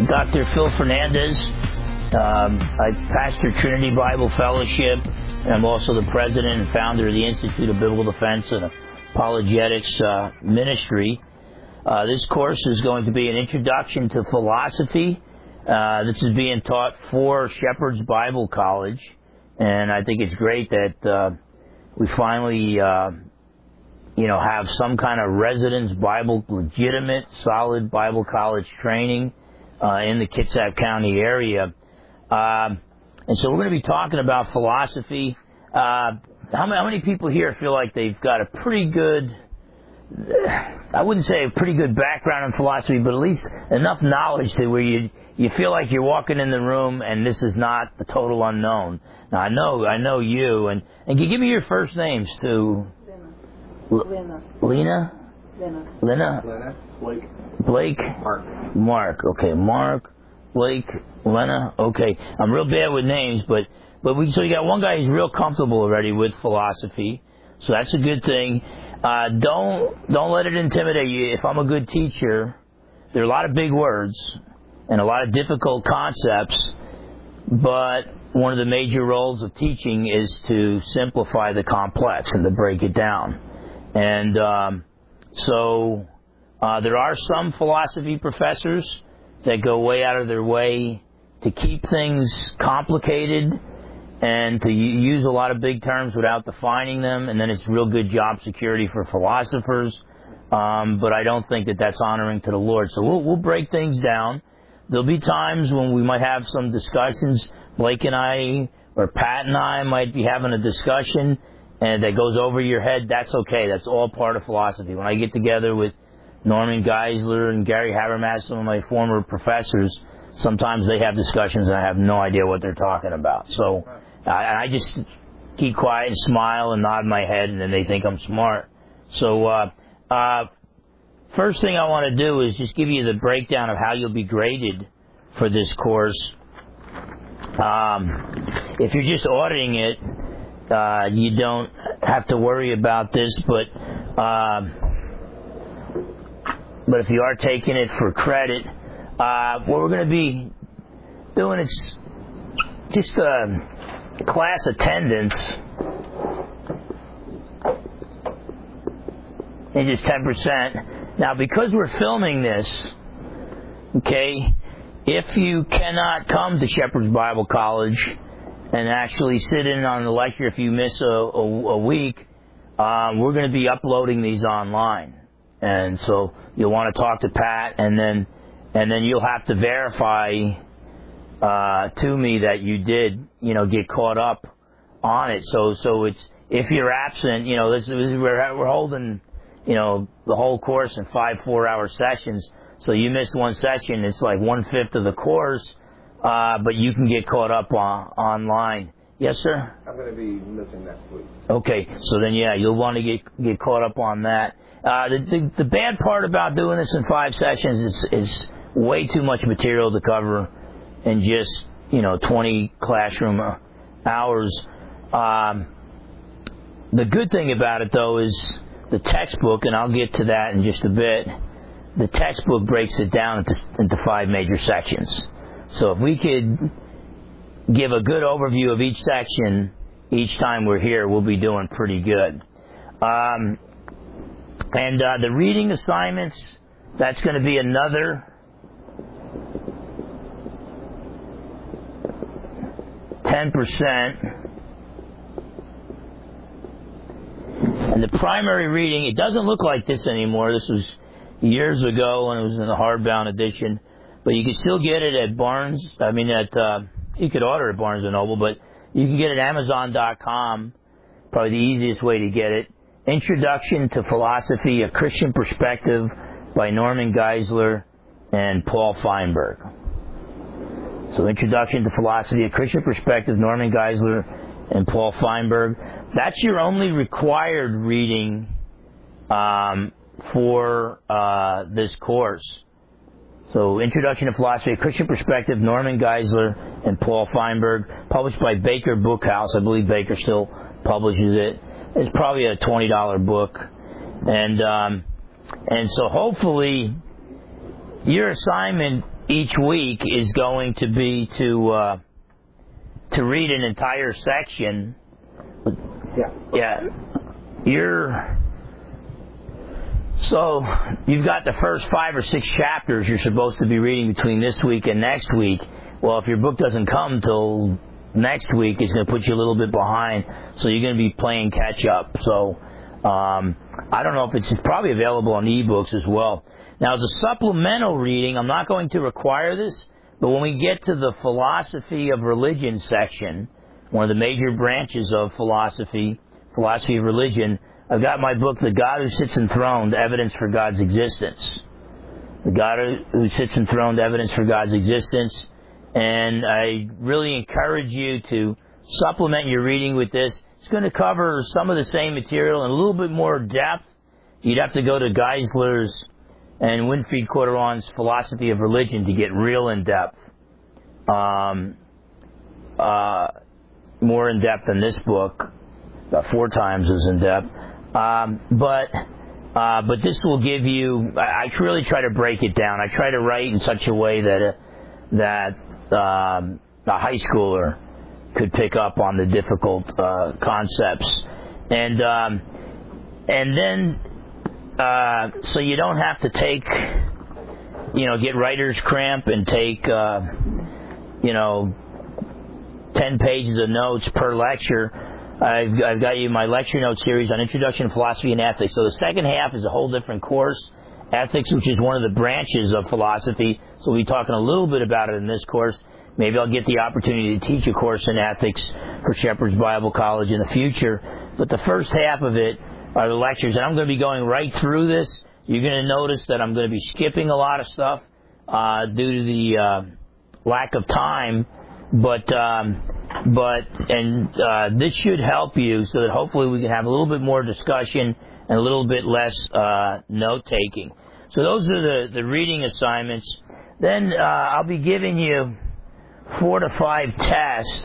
Dr. Phil Fernandez. I pastor Trinity Bible Fellowship, and I'm also the president and founder of the Institute of Biblical Defense and Apologetics Ministry. This course is going to be an introduction to philosophy. This is being taught for Shepherd's Bible College, and I think it's great that we finally have some kind of residence Bible, legitimate, solid Bible college training in the Kitsap County area. And so we're going to be talking about philosophy. How many people here feel like they've got a pretty good, I wouldn't say a pretty good background in philosophy, but at least enough knowledge to where you feel like you're walking in the room and this is not the total unknown? Now, I know you, and can you give me your first names too? Lena. Lena? Lena. Lena? Blake. Mark. Okay, Mark, Blake, Lena. Okay, I'm real bad with names, but so you got one guy who's real comfortable already with philosophy, so that's a good thing. Don't let it intimidate you. If I'm a good teacher, there are a lot of big words and a lot of difficult concepts, but one of the major roles of teaching is to simplify the complex and to break it down. And so there are some philosophy professors that go way out of their way to keep things complicated and to use a lot of big terms without defining them, and then it's real good job security for philosophers. But I don't think that that's honoring to the Lord. So we'll break things down. There'll be times when we might have some discussions. Blake and I, or Pat and I, might be having a discussion and that goes over your head. That's okay. That's all part of philosophy. When I get together with Norman Geisler and Gary Habermas, some of my former professors, sometimes they have discussions and I have no idea what they're talking about. So I just keep quiet and smile and nod my head, and then they think I'm smart. So first thing I want to do is just give you the breakdown of how you'll be graded for this course. If you're just auditing it, you don't have to worry about this, but if you are taking it for credit, what we're going to be doing is just class attendance, and just 10%. Now, because we're filming this, okay, if you cannot come to Shepherd's Bible College and actually sit in on the lecture, if you miss a week, we're going to be uploading these online. And so you'll want to talk to Pat, and then you'll have to verify to me that you did, get caught up on it. So it's, if you're absent, we're holding, the whole course in 5 4-hour sessions. So you missed one session, it's like 1/5 of the course, but you can get caught up online. Yes, sir? I'm going to be missing next week. Okay, so then you'll want to get caught up on that. The bad part about doing this in 5 sessions is way too much material to cover in just 20 classroom hours. The good thing about it, though, is the textbook, and I'll get to that in just a bit. The textbook breaks it down into 5 major sections. So if we could give a good overview of each section each time we're here, we'll be doing pretty good. And the reading assignments, that's going to be another 10%. And the primary reading, it doesn't look like this anymore. This was years ago when it was in the hardbound edition. But you can still get it at you could order at Barnes & Noble, but you can get it at Amazon.com, probably the easiest way to get it. Introduction to Philosophy, A Christian Perspective by Norman Geisler and Paul Feinberg. So Introduction to Philosophy, A Christian Perspective, Norman Geisler and Paul Feinberg. That's your only required reading for this course. So Introduction to Philosophy, A Christian Perspective, Norman Geisler and Paul Feinberg, published by Baker Bookhouse. I believe Baker still publishes it. It's probably a $20 book. And so hopefully your assignment each week is going to be to read an entire section. Yeah. So you've got the first 5 or 6 chapters you're supposed to be reading between this week and next week. Well, if your book doesn't come till next week, it's going to put you a little bit behind, so you're going to be playing catch up. So I don't know if it's probably available on ebooks as well. Now, as a supplemental reading, I'm not going to require this, but when we get to the philosophy of religion section, one of the major branches of philosophy of religion, I've got my book, The God Who Sits Enthroned, Evidence for God's Existence. The God Who Sits Enthroned, Evidence for God's Existence. And I really encourage you to supplement your reading with this. It's going to cover some of the same material in a little bit more depth. You'd have to go to Geisler's and Winfried Corduron's Philosophy of Religion to get real in depth. More in depth than this book, about 4 times as in depth. But this will give you. I really try to break it down. I try to write in such a way that a high schooler could pick up on the difficult concepts, and then so you don't have to take, get writer's cramp and take 10 pages of notes per lecture. I've got you my lecture note series on Introduction to Philosophy and Ethics. So the second half is a whole different course, Ethics, which is one of the branches of philosophy. So we'll be talking a little bit about it in this course. Maybe I'll get the opportunity to teach a course in ethics for Shepherd's Bible College in the future. But the first half of it are the lectures, and I'm going to be going right through this. You're going to notice that I'm going to be skipping a lot of stuff due to the lack of time. But this should help you so that hopefully we can have a little bit more discussion and a little bit less note taking. So those are the reading assignments. Then I'll be giving you 4 to 5 tests.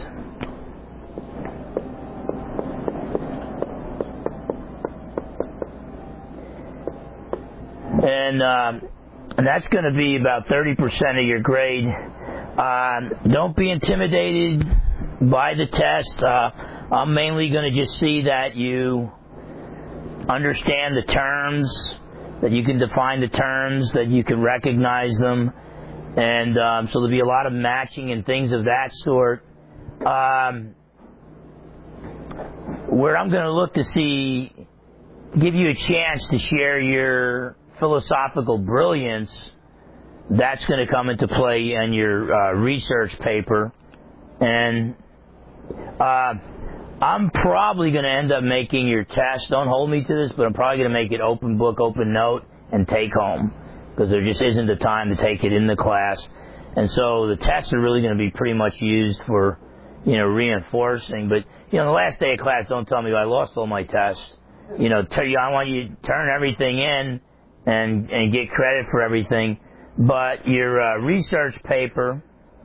And that's going to be about 30% of your grade. Don't be intimidated by the test. I'm mainly going to just see that you understand the terms, that you can define the terms, that you can recognize them. And so there'll be a lot of matching and things of that sort. Where I'm going to look to give you a chance to share your philosophical brilliance, that's going to come into play in your research paper. And I'm probably going to end up making your test. Don't hold me to this, but I'm probably going to make it open book, open note, and take home, because there just isn't the time to take it in the class. And so the tests are really going to be pretty much used for, reinforcing. But, the last day of class, don't tell me I lost all my tests. I want you to turn everything in and get credit for everything. But your research paper,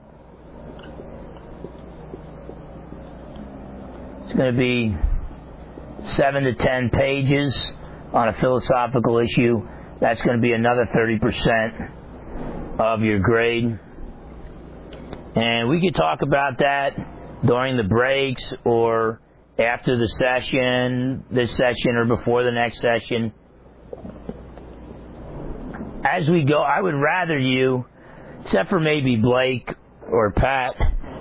it's going to be 7 to 10 pages on a philosophical issue. That's going to be another 30% of your grade. And we could talk about that during the breaks or after the session, this session, or before the next session. As we go, I would rather you, except for maybe Blake or Pat,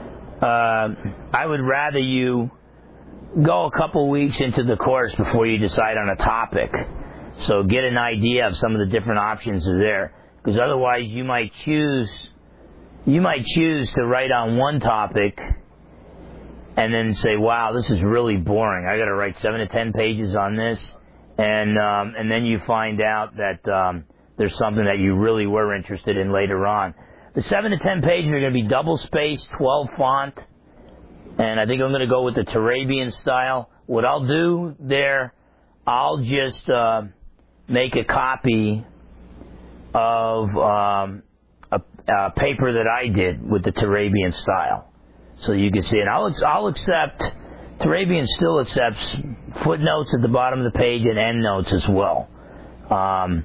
I would rather you go a couple weeks into the course before you decide on a topic. So get an idea of some of the different options there. Because otherwise you might choose to write on one topic and then say, wow, this is really boring. I got to write 7 to 10 pages on this. And then you find out that there's something that you really were interested in later on. The 7 to 10 pages are going to be double-spaced, 12 font. And I think I'm going to go with the Turabian style. What I'll do there, I'll just make a copy of a paper that I did with the Turabian style, so you can see it. I'll accept, Turabian still accepts footnotes at the bottom of the page and endnotes as well.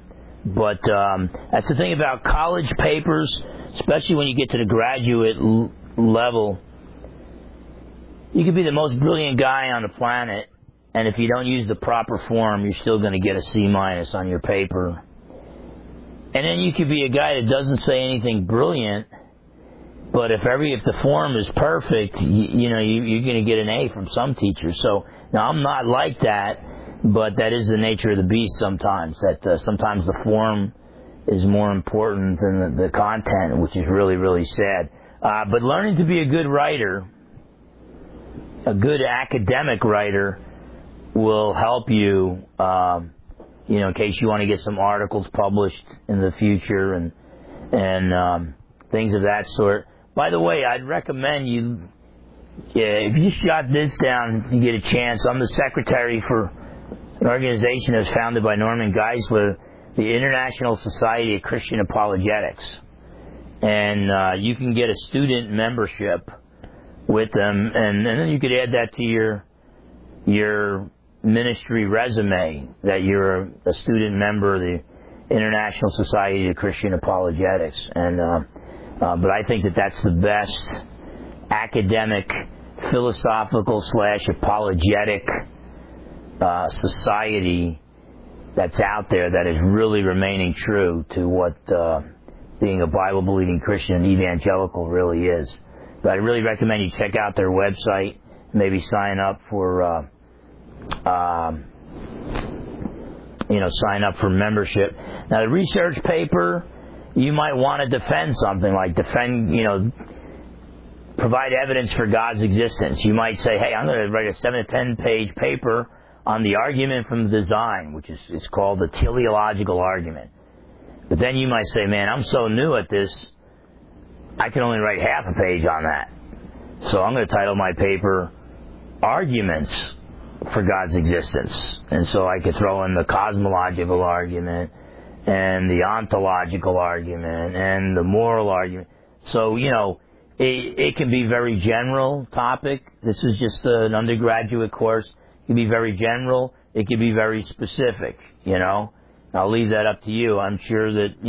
But that's the thing about college papers, especially when you get to the graduate level. You could be the most brilliant guy on the planet, and if you don't use the proper form, you're still going to get a C- on your paper. And then you could be a guy that doesn't say anything brilliant, but if the form is perfect, you're going to get an A from some teachers. So now I'm not like that, but that is the nature of the beast sometimes. That sometimes the form is more important than the content, which is really, really sad. But learning to be a good writer, a good academic writer, will help you, in case you want to get some articles published in the future and things of that sort. By the way, I'd recommend you, if you jot this down, if you get a chance. I'm the secretary for an organization that was founded by Norman Geisler, the International Society of Christian Apologetics. And you can get a student membership with them, and then you could add that to your ministry resume, that you're a student member of the International Society of Christian Apologetics. And but I think that's the best academic, philosophical / apologetic society that's out there that is really remaining true to what being a Bible-believing Christian evangelical really is. But I really recommend you check out their website, maybe sign up for sign up for membership. Now, the research paper, you might want to defend something, like provide evidence for God's existence. You might say, hey, I'm going to write a 7 to 10 page paper on the argument from the design, which is it's called the teleological argument. But then you might say, man, I'm so new at this, I can only write half a page on that. So I'm going to title my paper Arguments for God's Existence. And so I could throw in the cosmological argument and the ontological argument and the moral argument. So, it can be very general topic. This is just an undergraduate course. It can be very general. It can be very specific, I'll leave that up to you. I'm sure that,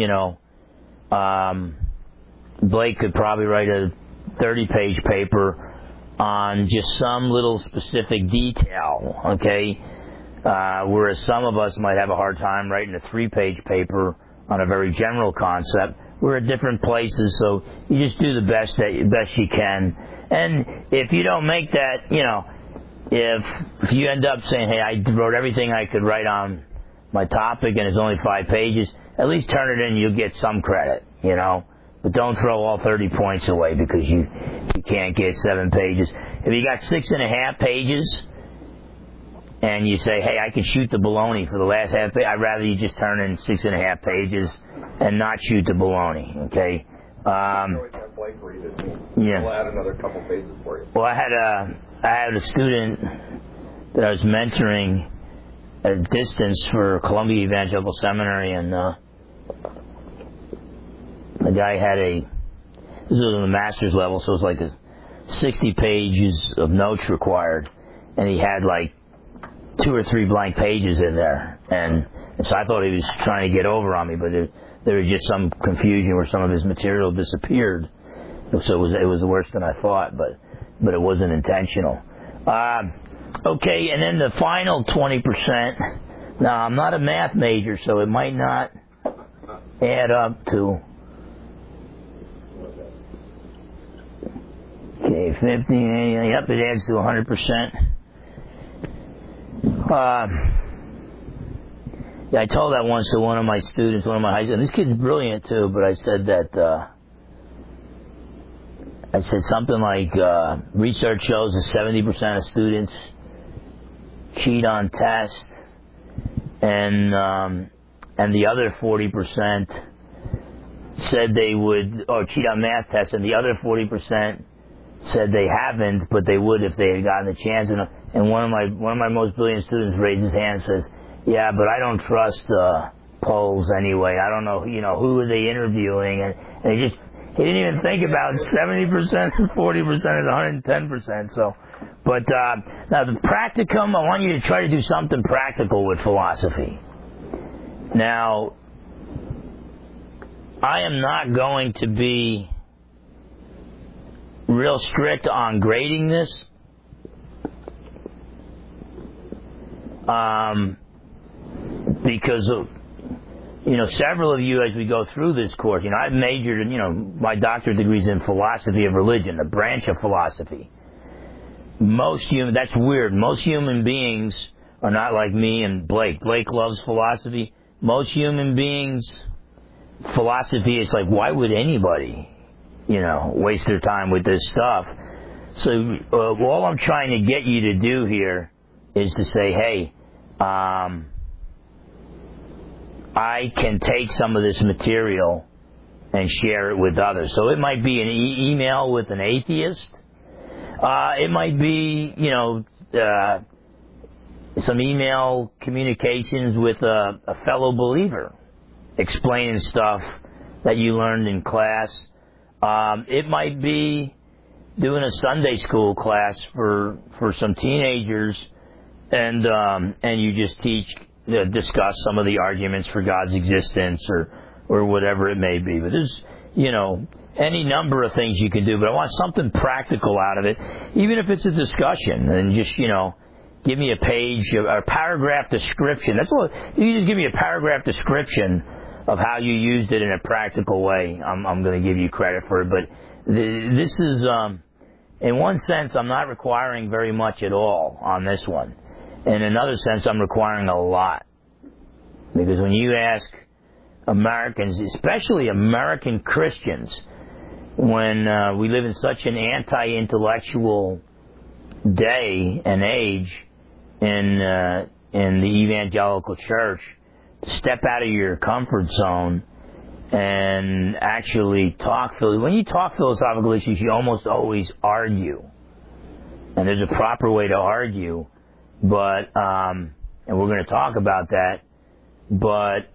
Blake could probably write a 30-page paper on just some little specific detail, okay? Whereas some of us might have a hard time writing a 3-page paper on a very general concept. We're at different places, so you just do the best you can. And if you don't make that, if you end up saying, hey, I wrote everything I could write on my topic and it's only 5 pages, at least turn it in, you'll get some credit, But don't throw all 30 points away because you can't get 7 pages. If you got 6.5 pages and you say, hey, I can shoot the baloney for the last half page, I'd rather you just turn in 6.5 pages and not shoot the baloney, okay? Yeah. We'll add another couple pages for you. Well, I had a student that I was mentoring at a distance for Columbia Evangelical Seminary, and the guy had this was on the master's level, so it was like 60 pages of notes required, and he had like 2 or 3 blank pages in there, and so I thought he was trying to get over on me, but there was just some confusion where some of his material disappeared, so it was worse than I thought, but it wasn't intentional. Okay, and then the final 20%. Now, I'm not a math major, so it might not add up to. Okay, 50, yep, it adds to 100%. I told that once to one of my students, one of my high school. This kid's brilliant too, but I said that. I said something like, research shows that 70% of students cheat on tests, and the other 40% said they would, or cheat on math tests, and the other 40% said they haven't, but they would if they had gotten the chance. And one of my most brilliant students raised his hand and says, "Yeah, but I don't trust polls anyway. I don't know, who are they interviewing?" And he didn't even think about 70% and 40% is 110%. So, but now the practicum, I want you to try to do something practical with philosophy. Now, I am not going to be real strict on grading this. Because several of you, as we go through this course, I've majored in, my doctorate degree is in philosophy of religion, a branch of philosophy. That's weird. Most human beings are not like me and Blake. Blake loves philosophy. Most human beings, philosophy is like, why would anybody, waste their time with this stuff? So all I'm trying to get you to do here is to say, hey, I can take some of this material and share it with others. So it might be an email with an atheist. It might be, some email communications with a fellow believer, explaining stuff that you learned in class. It might be doing a Sunday school class for some teenagers, and you just discuss some of the arguments for God's existence or whatever it may be. But there's, any number of things you can do, but I want something practical out of it, even if it's a discussion, and just, give me a page, a paragraph description. That's all. You just give me a paragraph description of how you used it in a practical way. I'm going to give you credit for it, but this is, in one sense, I'm not requiring very much at all on this one. In another sense, I'm requiring a lot. Because when you ask Americans, especially American Christians, when we live in such an anti-intellectual day and age in the evangelical church, to step out of your comfort zone and actually talk. When you talk philosophical issues, you almost always argue. And there's a proper way to argue, but and we're going to talk about that. But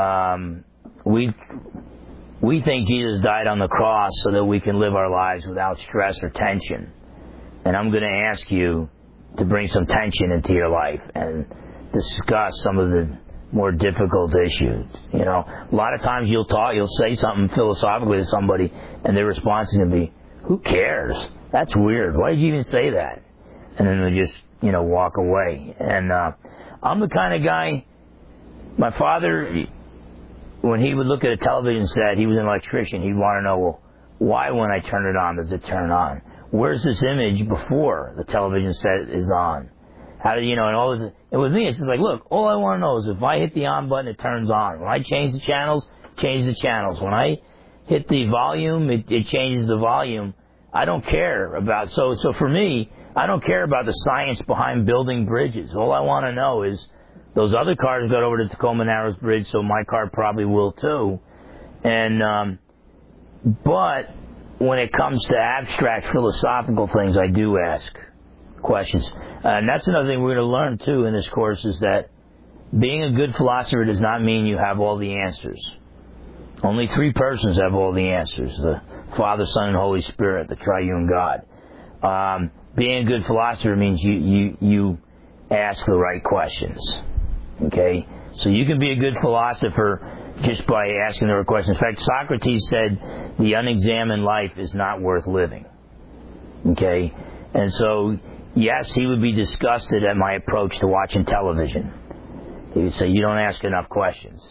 we think Jesus died on the cross so that we can live our lives without stress or tension. And I'm going to ask you to bring some tension into your life and discuss some of the more difficult issues. A lot of times you'll say something philosophically to somebody, and their response is going to be, "Who cares? That's weird. Why did you even say that?" And then they just, walk away. And I'm the kind of guy. My father, when he would look at a television set, he was an electrician. He'd want to know, well, why when I turn it on does it turn on? Where's this image before the television set is on? How do and all this? And with me, it's like, look, all I want to know is if I hit the on button, it turns on. When I change the channels, change the channels. When I hit the volume, it changes the volume. I don't care about, so for me, I don't care about the science behind building bridges. All I want to know is those other cars got over the Tacoma Narrows Bridge, so my car probably will too. And, but when it comes to abstract philosophical things, I do ask questions. And that's another thing we're going to learn too in this course, is that being a good philosopher does not mean you have all the answers. Only three persons have all the answers: the Father, Son, and Holy Spirit, the triune God. Being a good philosopher means you ask the right questions. Okay? So you can be a good philosopher just by asking the right questions. In fact, Socrates said the unexamined life is not worth living. Okay? And so, yes, he would be disgusted at my approach to watching television. He would say, you don't ask enough questions.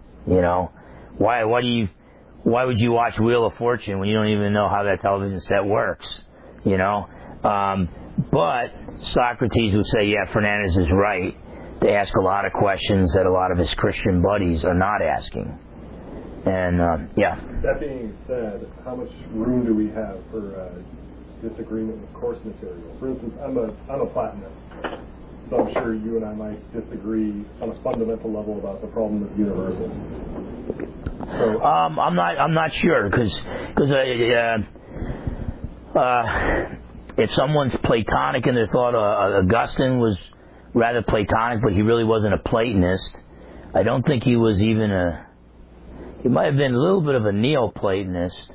Why would you watch Wheel of Fortune when you don't even know how that television set works? But Socrates would say, yeah, Fernandez is right to ask a lot of questions that a lot of his Christian buddies are not asking. And, yeah. That being said, how much room do we have for disagreement with course material? For instance, I'm a Platonist, so I'm sure you and I might disagree on a fundamental level about the problem of universals. So, I'm not sure, because if someone's Platonic in their thought, Augustine was rather Platonic, but he really wasn't a Platonist. I don't think he was even he might have been a little bit of a Neoplatonist.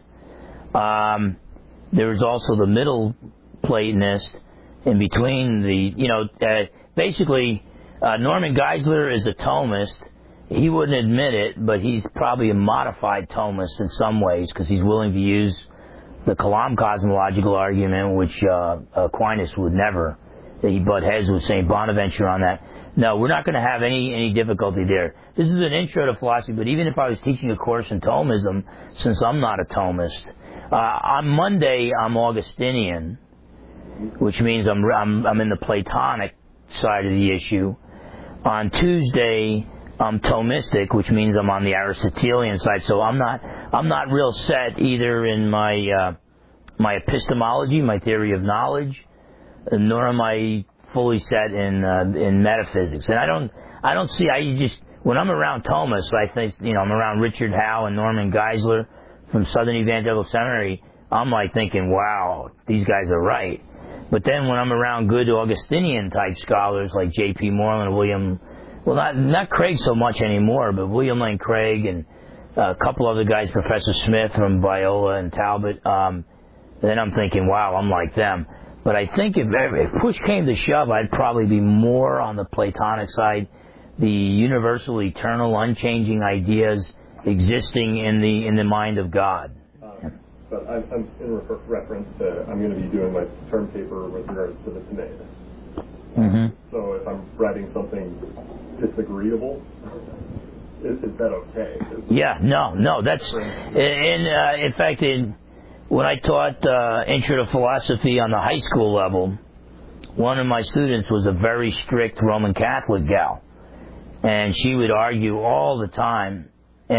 There was also the Middle Platonist in between basically, Norman Geisler is a Thomist, he wouldn't admit it, but he's probably a modified Thomist in some ways because he's willing to use the Kalam cosmological argument, which Aquinas would never. That he butt heads with St. Bonaventure on that. No, we're not going to have any difficulty there. This is an intro to philosophy, but even if I was teaching a course in Thomism, since I'm not a Thomist, on Monday I'm Augustinian, which means I'm in the Platonic side of the issue. On Tuesday I'm Thomistic, which means I'm on the Aristotelian side. So I'm not real set either in my my epistemology, my theory of knowledge, nor am I fully set in metaphysics. And I don't see. When I'm around Thomists, I think I'm around Richard Howe and Norman Geisler from Southern Evangelical Seminary. I'm like thinking, wow, these guys are right. But then when I'm around good Augustinian type scholars like J.P. Moreland, William, well not Craig so much anymore, but William Lane Craig and a couple other guys, Professor Smith from Biola and Talbot. Then I'm thinking, wow, I'm like them. But I think if push came to shove, I'd probably be more on the Platonic side, the universal, eternal, unchanging ideas existing in the mind of God. But I'm in reference to, I'm going to be doing my term paper with regards to the Timaeus. Mm-hmm. So if I'm writing something disagreeable, is that okay? No, that's, in fact, when I taught Intro to Philosophy on the high school level, one of my students was a very strict Roman Catholic gal. And she would argue all the time.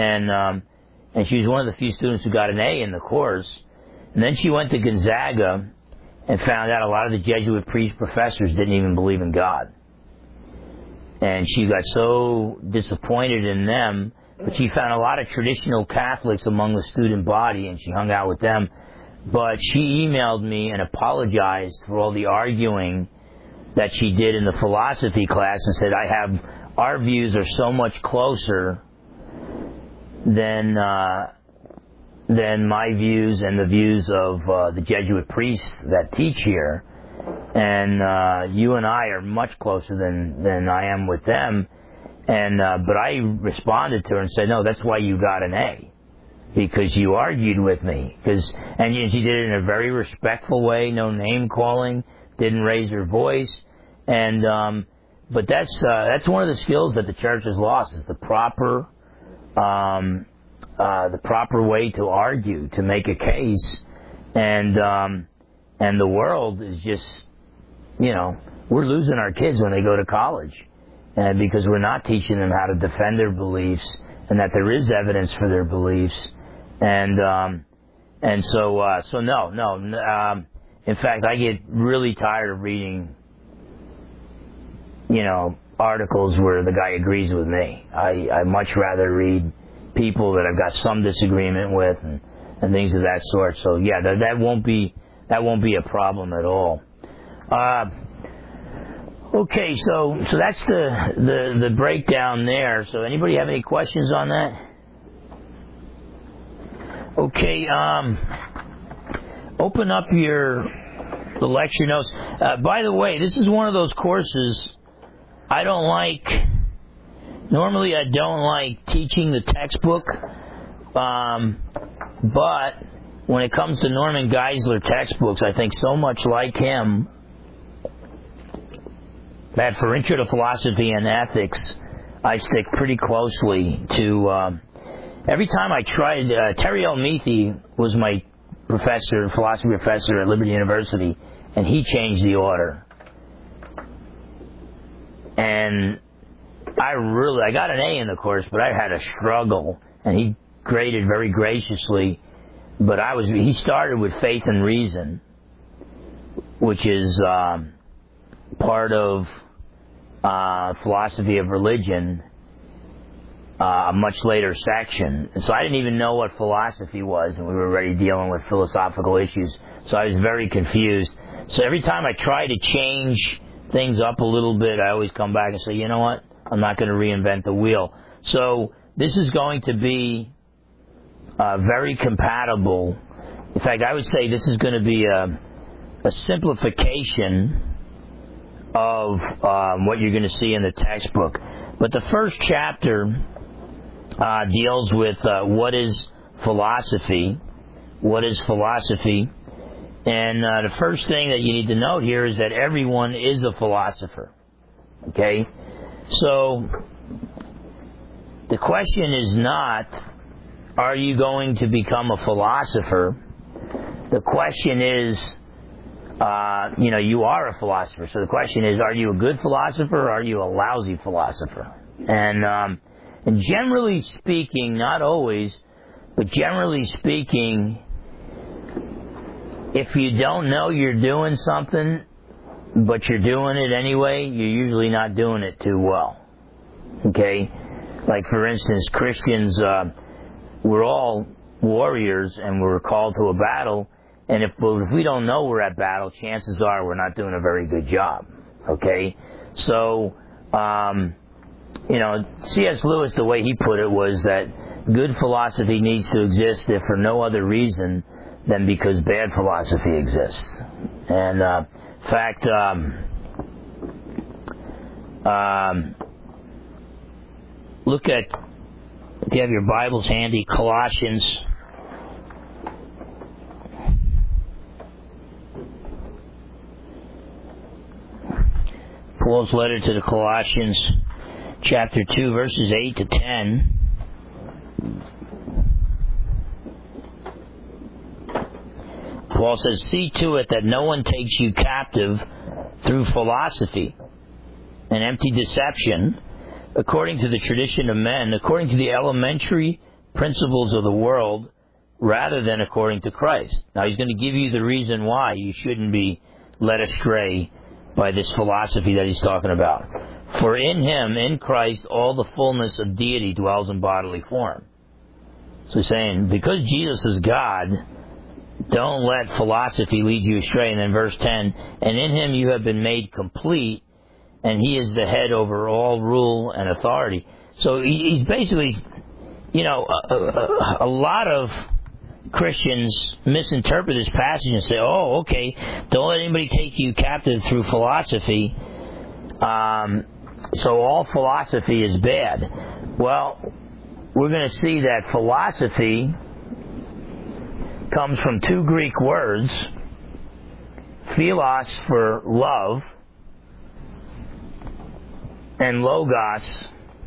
And she was one of the few students who got an A in the course. And then she went to Gonzaga and found out a lot of the Jesuit priest professors didn't even believe in God. And she got so disappointed in them, but she found a lot of traditional Catholics among the student body, and she hung out with them. But she emailed me and apologized for all the arguing that she did in the philosophy class and said, our views are so much closer than my views and the views of the Jesuit priests that teach here. And you and I are much closer than I am with them. And but I responded to her and said, no, that's why you got an A, because you argued with me. And she did it in a very respectful way, no name calling, didn't raise her voice. And but that's one of the skills that the church has lost, is the proper way to argue, to make a case. And the world is just, we're losing our kids when they go to college. Because we're not teaching them how to defend their beliefs, and that there is evidence for their beliefs, and so no. In fact, I get really tired of reading, articles where the guy agrees with me. I much rather read people that I've got some disagreement with, and things of that sort. So yeah, that won't be a problem at all. Okay, so that's the breakdown there. So anybody have any questions on that? Okay, open up the lecture notes. By the way, this is one of those courses I don't like. Normally I don't like teaching the textbook, but when it comes to Norman Geisler textbooks, I think so much like him that for Intro to Philosophy and Ethics, I stick pretty closely to, every time I tried, Terry L. Meathy was my philosophy professor at Liberty University, and he changed the order. And I got an A in the course, but I had a struggle, and he graded very graciously, but he started with Faith and Reason, which is, part of philosophy of religion, a much later section. And so I didn't even know what philosophy was, and we were already dealing with philosophical issues. So I was very confused. So every time I try to change things up a little bit, I always come back and say, you know what? I'm not going to reinvent the wheel. So this is going to be very compatible. In fact, I would say this is going to be a simplification of what you're going to see in the textbook. But the first chapter deals with what is philosophy. What is philosophy? And the first thing that you need to note here is that everyone is a philosopher. Okay? So, the question is not, are you going to become a philosopher? The question is, you are a philosopher. So the question is, are you a good philosopher or are you a lousy philosopher? And generally speaking, not always, but generally speaking, if you don't know you're doing something, but you're doing it anyway, you're usually not doing it too well. Okay? Like, for instance, Christians, we're all warriors and we're called to a battle, and if we don't know we're at battle, chances are we're not doing a very good job. Okay? So, C.S. Lewis, the way he put it was that good philosophy needs to exist if for no other reason than because bad philosophy exists. And, in fact, look at, if you have your Bibles handy, Colossians. Paul's letter to the Colossians, chapter 2, verses 8 to 10. Paul says, "See to it that no one takes you captive through philosophy and empty deception, according to the tradition of men, according to the elementary principles of the world, rather than according to Christ." Now, he's going to give you the reason why you shouldn't be led astray by this philosophy that he's talking about. "For in him, in Christ, all the fullness of deity dwells in bodily form." So he's saying, because Jesus is God, don't let philosophy lead you astray. And then verse 10, "And in him you have been made complete, and he is the head over all rule and authority." So he's basically, a lot of Christians misinterpret this passage and say, "Oh, okay, don't let anybody take you captive through philosophy, so all philosophy is bad." Well, we're going to see that philosophy comes from two Greek words, philos for love, and logos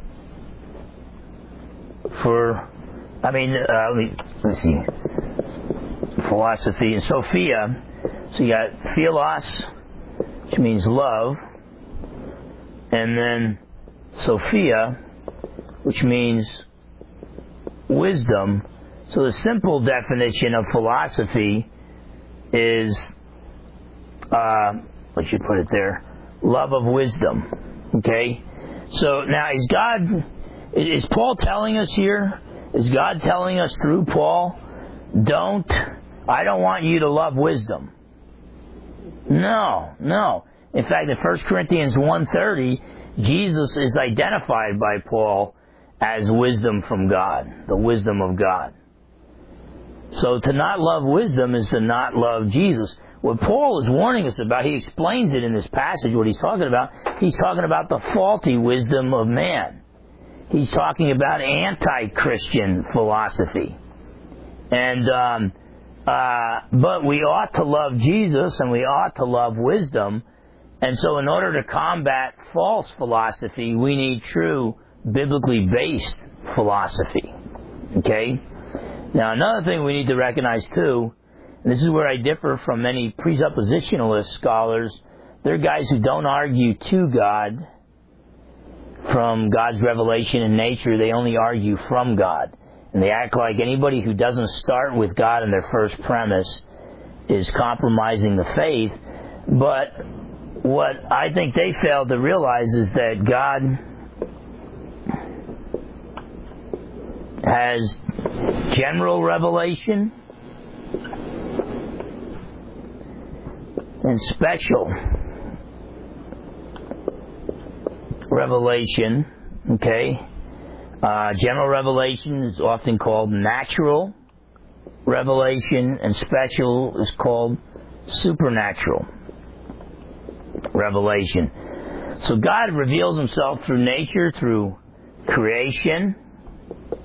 for, let me see, philosophy and Sophia. So you got philos, which means love, and then Sophia, which means wisdom. So the simple definition of philosophy is, what should put it there, love of wisdom. Okay? So now is Paul telling us here, is God telling us through Paul, I don't want you to love wisdom? No. In fact, in 1 Corinthians 1:30, Jesus is identified by Paul as wisdom from God, the wisdom of God. So to not love wisdom is to not love Jesus. What Paul is warning us about, he explains it in this passage, what he's talking about the faulty wisdom of man. He's talking about anti-Christian philosophy. And, but we ought to love Jesus and we ought to love wisdom. And so in order to combat false philosophy, we need true biblically based philosophy. Okay? Now, another thing we need to recognize, too, and this is where I differ from many presuppositionalist scholars, they're guys who don't argue to God from God's revelation in nature. They only argue from God. And they act like anybody who doesn't start with God in their first premise is compromising the faith. But what I think they fail to realize is that God has general revelation and special revelation. Okay? General revelation is often called natural revelation, and special is called supernatural revelation. So God reveals himself through nature, through creation,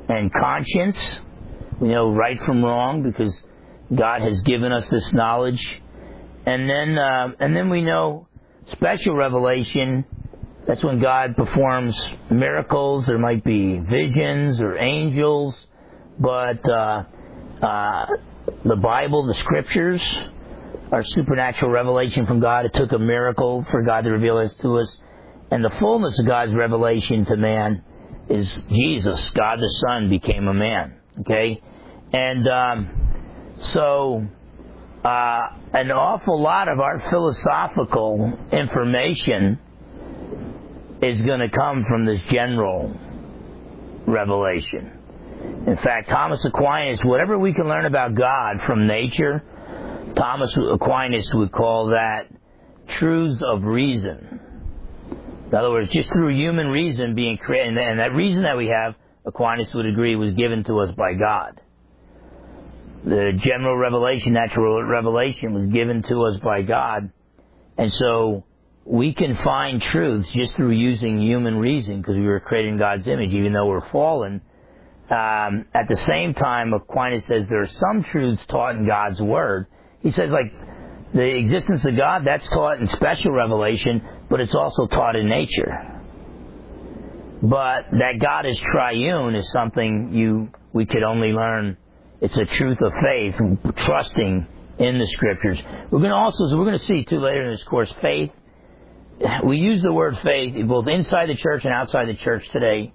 and conscience. We know right from wrong because God has given us this knowledge. And then we know special revelation. That's when God performs miracles. There might be visions or angels, but the Bible, the Scriptures, are supernatural revelation from God. It took a miracle for God to reveal this to us. And the fullness of God's revelation to man is Jesus. God the Son became a man. Okay? And so an awful lot of our philosophical information is going to come from this general revelation. In fact, Thomas Aquinas, whatever we can learn about God from nature, Thomas Aquinas would call that truths of reason. In other words, just through human reason being created, and that reason that we have, Aquinas would agree, was given to us by God. The general revelation, natural revelation, was given to us by God. And so we can find truths just through using human reason because we were created in God's image, even though we're fallen. At the same time, Aquinas says there are some truths taught in God's Word. He says, like, the existence of God, that's taught in special revelation, but it's also taught in nature. But that God is triune is something we could only learn. It's a truth of faith, trusting in the Scriptures. We're going to see, too, later in this course, faith. We use the word faith both inside the church and outside the church today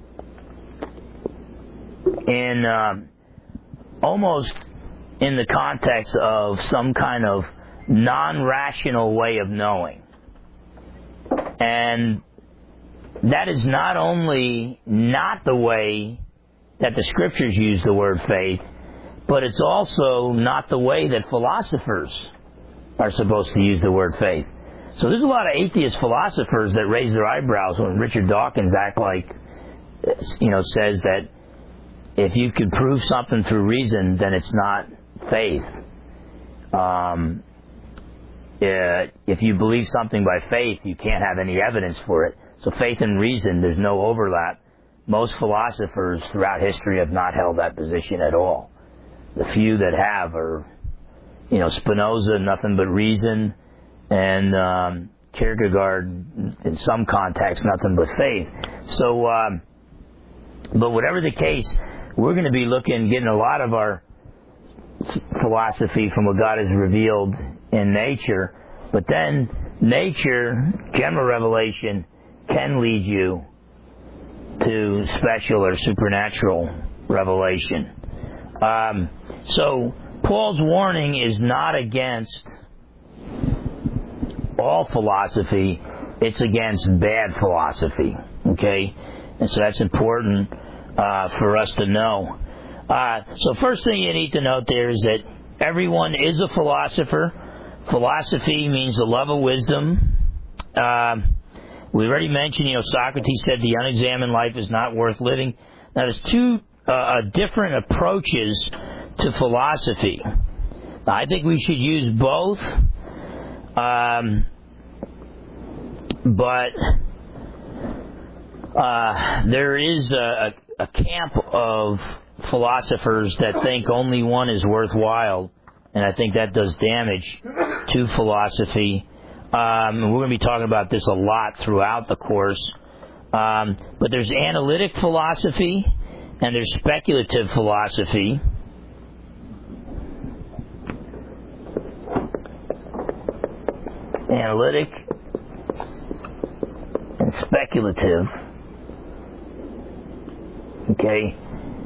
in almost in the context of some kind of non-rational way of knowing. And that is not only not the way that the Scriptures use the word faith, but it's also not the way that philosophers are supposed to use the word faith. So there's a lot of atheist philosophers that raise their eyebrows when Richard Dawkins says that if you can prove something through reason, then it's not faith. If you believe something by faith, you can't have any evidence for it. So faith and reason, there's no overlap. Most philosophers throughout history have not held that position at all. The few that have are, Spinoza, nothing but reason, and Kierkegaard, in some contexts, nothing but faith. So, but whatever the case, we're going to be getting a lot of our philosophy from what God has revealed in nature. But then nature, general revelation, can lead you to special or supernatural revelation. So Paul's warning is not against all philosophy, it's against bad philosophy. Okay? And so that's important for us to know. So first thing you need to note there is that everyone is a philosopher. Philosophy means the love of wisdom. We already mentioned, Socrates said the unexamined life is not worth living. Now there's two different approaches to philosophy. Now, I think we should use both, but there is a camp of philosophers that think only one is worthwhile, and I think that does damage to philosophy. We're going to be talking about this a lot throughout the course. But there's analytic philosophy, and there's speculative philosophy. Analytic and speculative. Okay?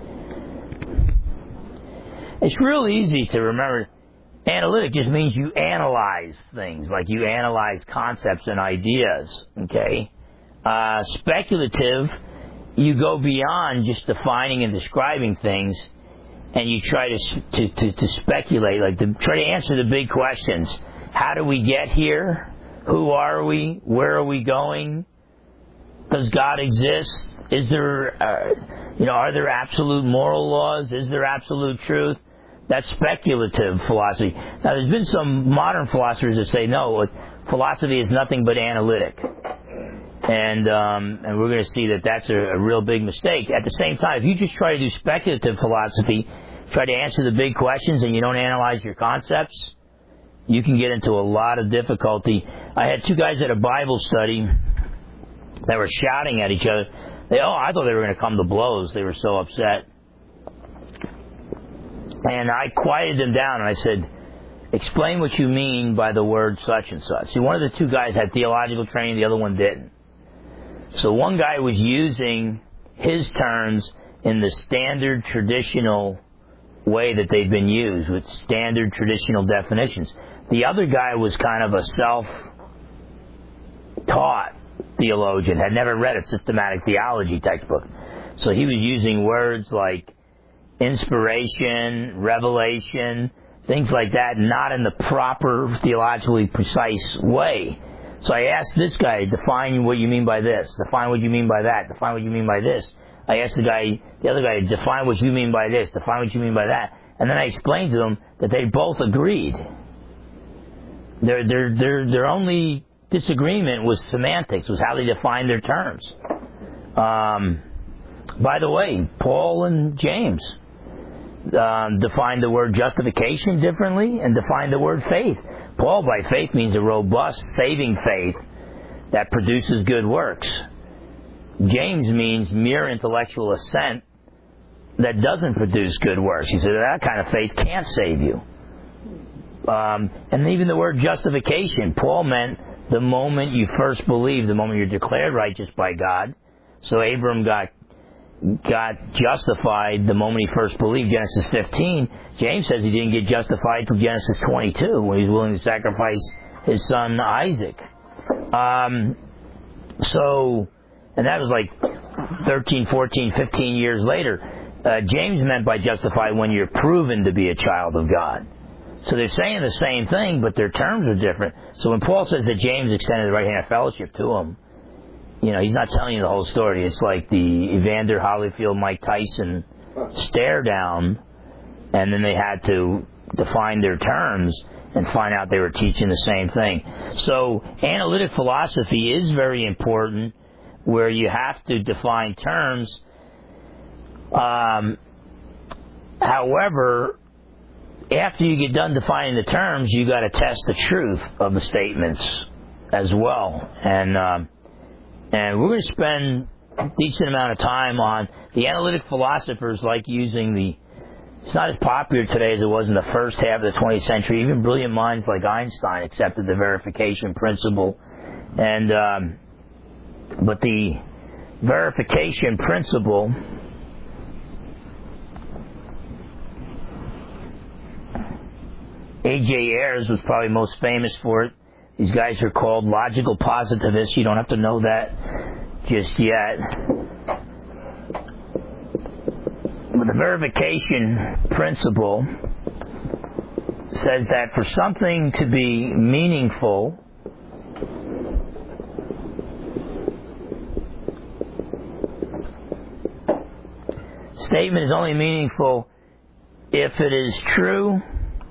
It's real easy to remember. Analytic just means you analyze things, like you analyze concepts and ideas. Okay? Speculative, you go beyond just defining and describing things, and you try to speculate, like to try to answer the big questions. How do we get here? Who are we? Where are we going? Does God exist? Is there, are there absolute moral laws? Is there absolute truth? That's speculative philosophy. Now, there's been some modern philosophers that say, no, philosophy is nothing but analytic. And we're going to see that that's a real big mistake. At the same time, if you just try to do speculative philosophy, try to answer the big questions, and you don't analyze your concepts, you can get into a lot of difficulty. I had two guys at a Bible study that were shouting at each other. I thought they were going to come to blows. They were so upset. And I quieted them down, and I said, explain what you mean by the word such and such. See, one of the two guys had theological training, the other one didn't. So one guy was using his terms in the standard traditional way that they've been used, with standard traditional definitions. The other guy was kind of a self-taught theologian, had never read a systematic theology textbook. So he was using words like inspiration, revelation, things like that, not in the proper theologically precise way. So I asked this guy, define what you mean by this, define what you mean by that, define what you mean by this. I asked the other guy, define what you mean by this, define what you mean by that. And then I explained to them that they both agreed. Their only disagreement was semantics, was how they defined their terms. By the way, Paul and James defined the word justification differently and defined the word faith. Paul, by faith, means a robust, saving faith that produces good works. James means mere intellectual assent that doesn't produce good works. He said that kind of faith can't save you. And even the word justification, Paul meant the moment you first believe, the moment you're declared righteous by God. So Abram got justified the moment he first believed, Genesis 15. James says he didn't get justified till Genesis 22, when he was willing to sacrifice his son Isaac. And that was like 13, 14, 15 years later. James meant by justified when you're proven to be a child of God. So they're saying the same thing, but their terms are different. So when Paul says that James extended the right hand of fellowship to him, he's not telling you the whole story. It's like the Evander Holyfield, Mike Tyson stare down, and then they had to define their terms and find out they were teaching the same thing. So analytic philosophy is very important, where you have to define terms. However, after you get done defining the terms, you got to test the truth of the statements as well. And we're going to spend a decent amount of time on the analytic philosophers, like using it's not as popular today as it was in the first half of the 20th century. Even brilliant minds like Einstein accepted the verification principle. But the verification principle A.J. Ayres was probably most famous for it. These guys are called logical positivists. You don't have to know that just yet. But the verification principle says that for something to be meaningful, statement is only meaningful if it is true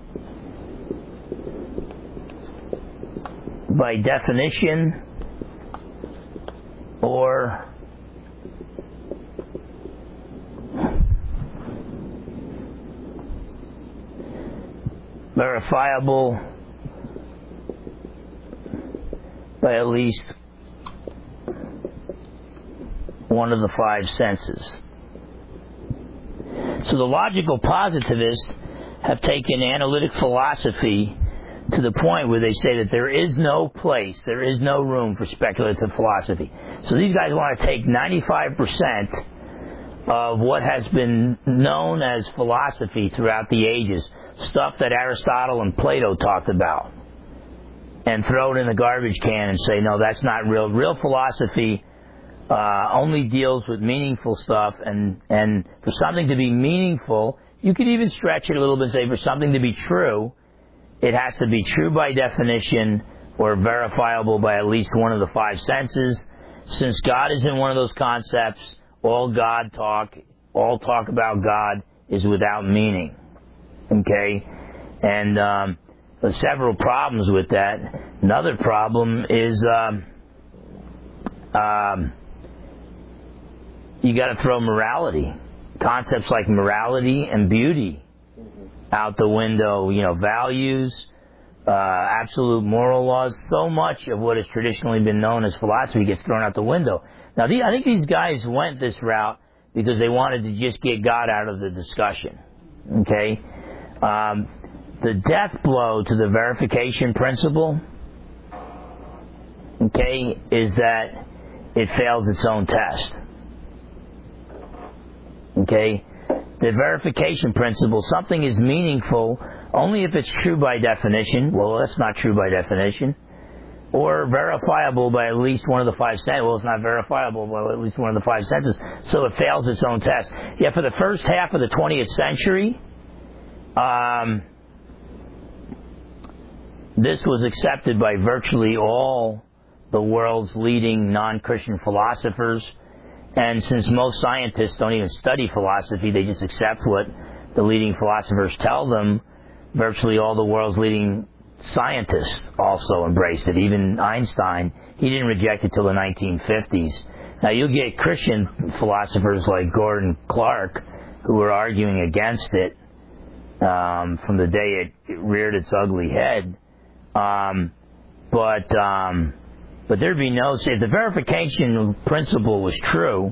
by definition or verifiable by at least one of the five senses. So the logical positivists have taken analytic philosophy to the point where they say that there is no place, there is no room for speculative philosophy. So these guys want to take 95% of what has been known as philosophy throughout the ages, stuff that Aristotle and Plato talked about, and throw it in the garbage can and say, no, that's not real. Real philosophy only deals with meaningful stuff, and for something to be meaningful, you could even stretch it a little bit and say for something to be true, it has to be true by definition or verifiable by at least one of the five senses. Since God is in one of those concepts, all talk about God is without meaning. Okay? And there's several problems with that. Another problem is you got to throw morality, concepts like morality and beauty, out the window. Values, absolute moral laws. So much of what has traditionally been known as philosophy gets thrown out the window. Now, I think these guys went this route because they wanted to just get God out of the discussion. Okay, the death blow to the verification principle, okay, is that it fails its own test. Okay? The verification principle, something is meaningful only if it's true by definition. Well, that's not true by definition. Or verifiable by at least one of the 5 senses. Well, it's not verifiable by at least one of the 5 senses. So it fails its own test. Yet for the first half of the 20th century, this was accepted by virtually all the world's leading non-Christian philosophers. And since most scientists don't even study philosophy, they just accept what the leading philosophers tell them, virtually all the world's leading scientists also embraced it. Even Einstein, he didn't reject it till the 1950s. Now you'll get Christian philosophers like Gordon Clark who were arguing against it from the day it reared its ugly head. But there'd be no, if the verification principle was true,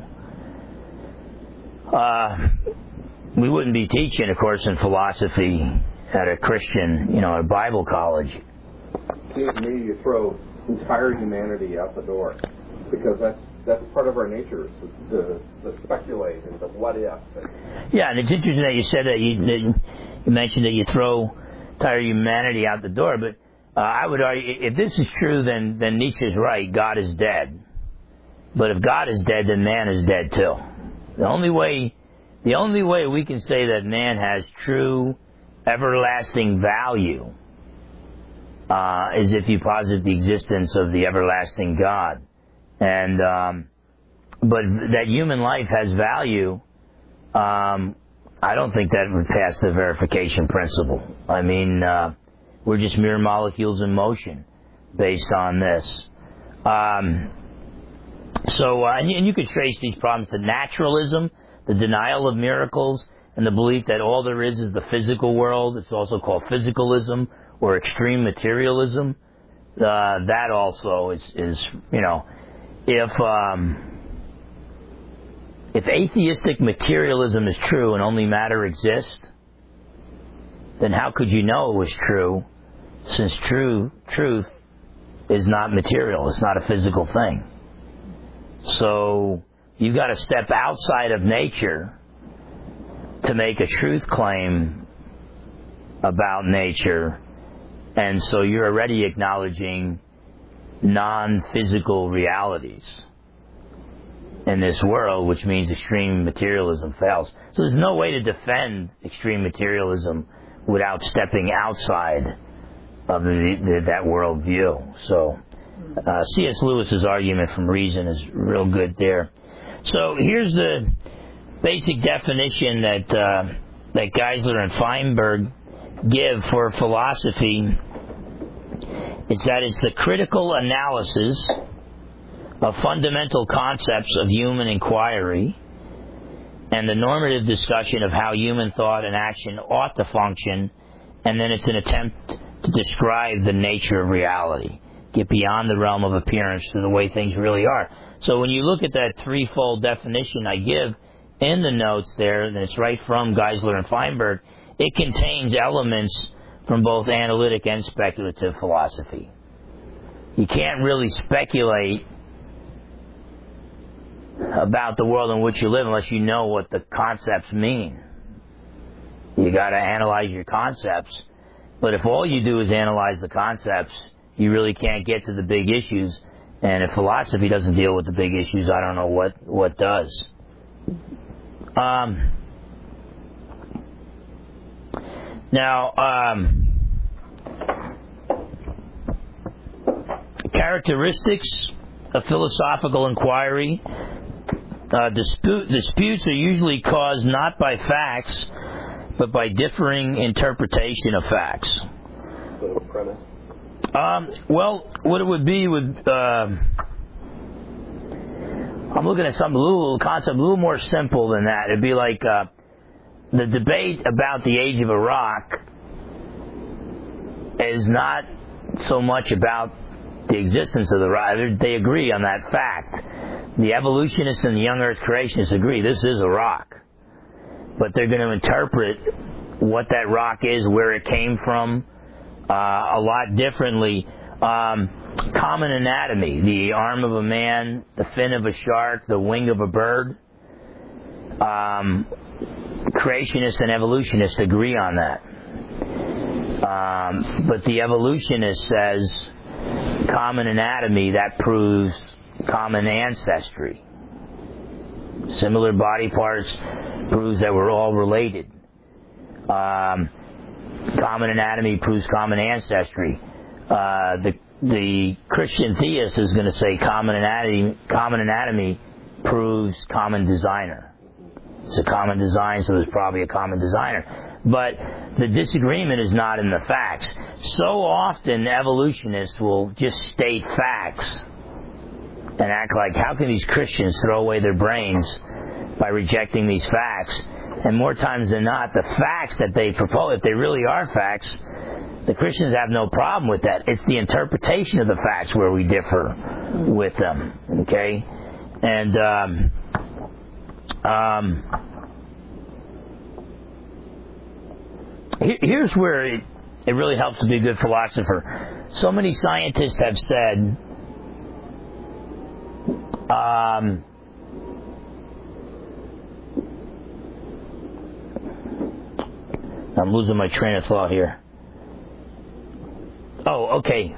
we wouldn't be teaching a course in philosophy at a Christian, a Bible college. Seems to me you throw entire humanity out the door, because that's part of our nature, to speculate and the what if. Yeah, and it's interesting that you said that you mentioned that you throw entire humanity out the door, but I would argue, if this is true, then Nietzsche's right. God is dead. But if God is dead, then man is dead too. The only way we can say that man has true, everlasting value is if you posit the existence of the everlasting God. And but that human life has value, I don't think that would pass the verification principle. I mean, we're just mere molecules in motion based on this. And you could trace these problems to naturalism, the denial of miracles, and the belief that all there is the physical world. It's also called physicalism or extreme materialism. That also is if atheistic materialism is true and only matter exists, then how could you know it was true, since truth is not material, it's not a physical thing. So you've got to step outside of nature to make a truth claim about nature, and so you're already acknowledging non-physical realities in this world, which means extreme materialism fails. So there's no way to defend extreme materialism without stepping outside of that worldview. So C.S. Lewis's argument from reason is real good there. So here's the basic definition that Geisler and Feinberg give for philosophy. It's that it's the critical analysis of fundamental concepts of human inquiry and the normative discussion of how human thought and action ought to function, and then it's an attempt to describe the nature of reality, get beyond the realm of appearance to the way things really are. So when you look at that threefold definition I give in the notes there, and it's right from Geisler and Feinberg, it contains elements from both analytic and speculative philosophy. You can't really speculate about the world in which you live unless you know what the concepts mean. You got to analyze your concepts. But if all you do is analyze the concepts, you really can't get to the big issues. And if philosophy doesn't deal with the big issues, I don't know what does. Characteristics of philosophical inquiry. Disputes are usually caused not by facts, but by differing interpretation of facts. The premise? Well, what it would be would I'm looking at some little concept, a little more simple than that. It'd be like the debate about the age of a rock is not so much about the existence of the rock. They agree on that fact. The evolutionists and the young earth creationists agree this is a rock. But they're going to interpret what that rock is, where it came from, a lot differently. Common anatomy, the arm of a man, the fin of a shark, the wing of a bird. Creationists and evolutionists agree on that. But the evolutionist says common anatomy, that proves common ancestry. Similar body parts proves that we're all related. Common anatomy proves common ancestry. The Christian theist is going to say common anatomy proves common designer. It's a common design, so there's probably a common designer. But the disagreement is not in the facts. So often evolutionists will just state facts and act like, how can these Christians throw away their brains by rejecting these facts? And more times than not, the facts that they propose, if they really are facts, the Christians have no problem with that. It's the interpretation of the facts where we differ with them. Okay? And here's where it really helps to be a good philosopher. So many scientists have said, I'm losing my train of thought here. Oh, okay.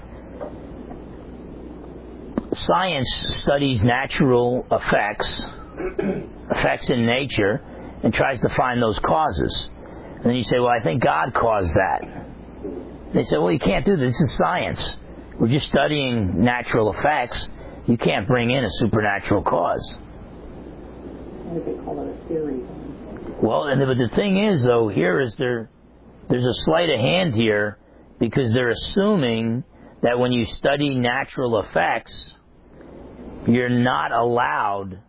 Science studies natural effects in nature, and tries to find those causes. And then you say, well, I think God caused that. They say, well, you can't do this. This is science. We're just studying natural effects. You can't bring in a supernatural cause. What do they call it, a theory? Well, but the thing is, though, there's a sleight of hand here, because they're assuming that when you study natural effects, you're not allowed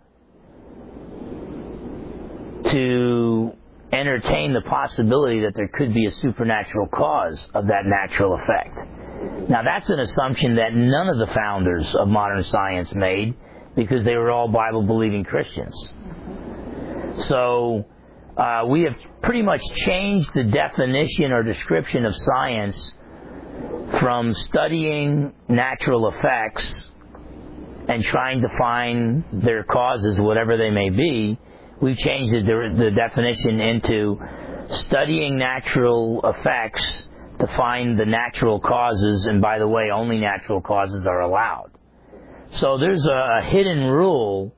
to entertain the possibility that there could be a supernatural cause of that natural effect. Now, that's an assumption that none of the founders of modern science made, because they were all Bible-believing Christians. So, we have pretty much changed the definition or description of science from studying natural effects and trying to find their causes, whatever they may be. We've changed the definition into studying natural effects to find the natural causes, and by the way, only natural causes are allowed. So there's a hidden rule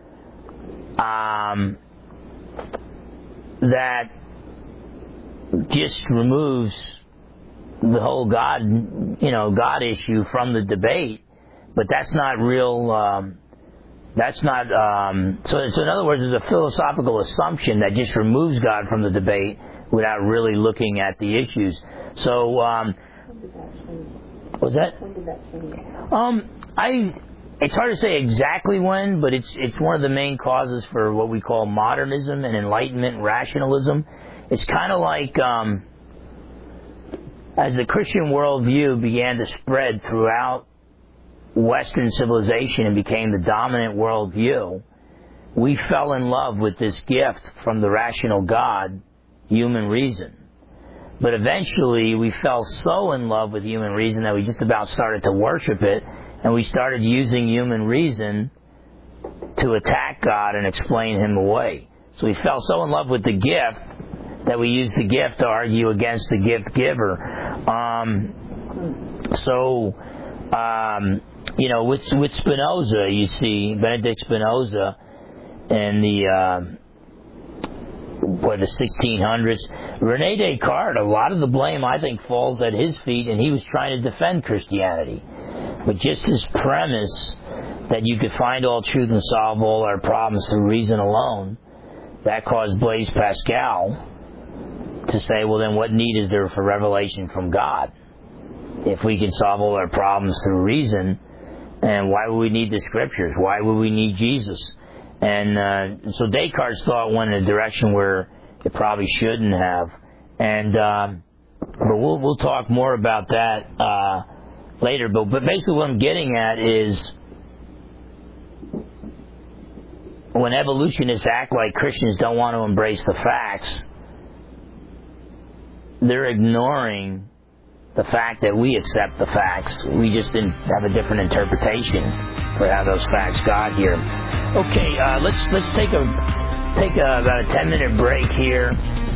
that just removes the whole God issue from the debate, but that's not real. So in other words, it's a philosophical assumption that just removes God from the debate without really looking at the issues. So, When did that change? was that? When did that change? It's hard to say exactly when, but it's one of the main causes for what we call modernism and Enlightenment rationalism. It's kind of like, as the Christian worldview began to spread throughout Western civilization and became the dominant worldview, we fell in love with this gift from the rational God, human reason. But eventually we fell so in love with human reason that we just about started to worship it, and we started using human reason to attack God and explain Him away. So we fell so in love with the gift that we used the gift to argue against the gift giver. With Spinoza, you see, Benedict Spinoza in the 1600s, René Descartes, a lot of the blame, I think, falls at his feet, and he was trying to defend Christianity. But just his premise that you could find all truth and solve all our problems through reason alone, that caused Blaise Pascal to say, well, then what need is there for revelation from God? If we can solve all our problems through reason, and why would we need the Scriptures? Why would we need Jesus? And so Descartes' thought went in a direction where it probably shouldn't have. And but we'll talk more about that later. But basically what I'm getting at is when evolutionists act like Christians don't want to embrace the facts, they're ignoring the fact that we accept the facts. We just didn't have a different interpretation for how those facts got here. Okay, let's take about a 10-minute break here.